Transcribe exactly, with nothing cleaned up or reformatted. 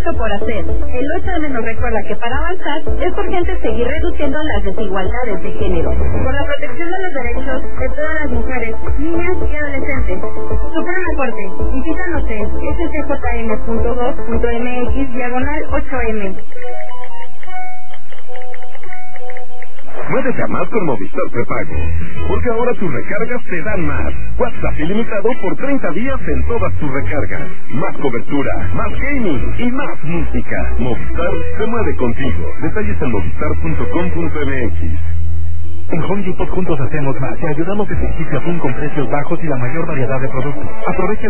mucho por hacer. El ocho eme nos recuerda que para avanzar es urgente seguir reduciendo las desigualdades de género, por la protección de los derechos de todas las mujeres, niñas y adolescentes. Suprema Corte, visítanos en s c j m punto gov punto m x diagonal ocho eme. Puedes llamar con Movistar Prepago, porque ahora tus recargas te dan más. WhatsApp ilimitado por treinta días en todas tus recargas. Más cobertura, más gaming y más música. Movistar se mueve contigo. Detalles en movistar punto com punto m x. En Home Depot juntos hacemos más. Te ayudamos de principio a fin con precios bajos y la mayor variedad de productos. Aprovecha